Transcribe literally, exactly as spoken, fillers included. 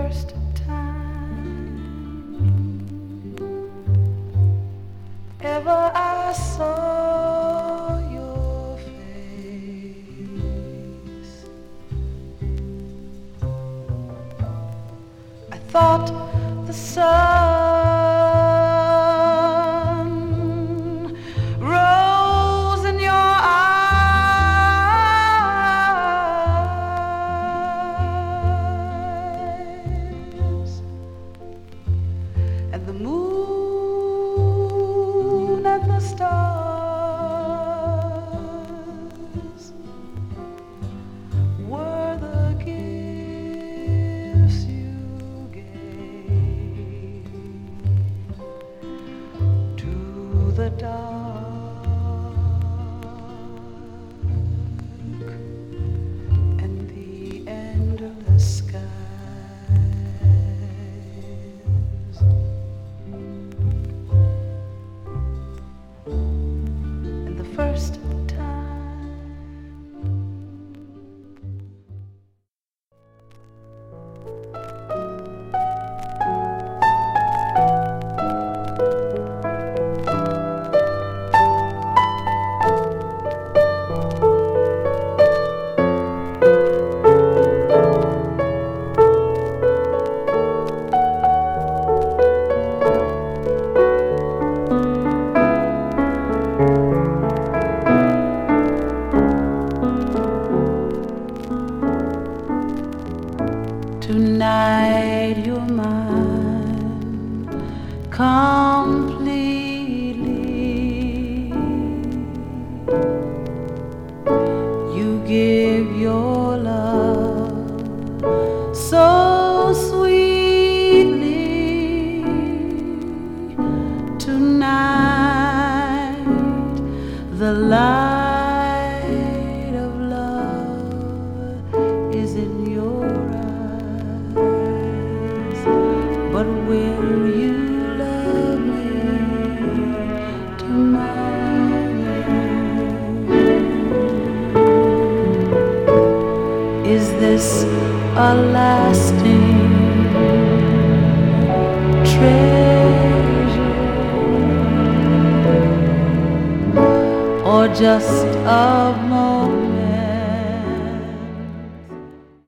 first time ever I saw your face, I thought the sun rose in your eyes, and the moon and the stars were the gifts you gave to the dark and the endless skies. And the first time tonight you're mine completely. You give your love so sweetly. Tonight the light of love is in your eyes. But will you love me tomorrow? Is this a lasting treasure, or just a moment